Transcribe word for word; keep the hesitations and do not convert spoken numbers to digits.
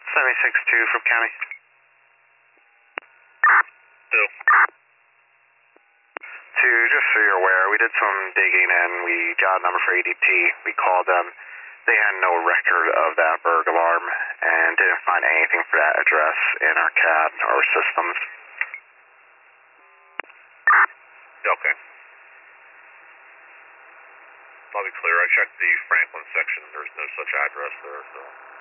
seventy-six two from County. Two. Two, just so you're aware, we did some digging and we got a number for A D T. We called them. They had no record of that burg alarm and didn't find anything for that address in our C A D or systems. Okay. Probably clear. I checked the Franklin section. There's no such address there, so.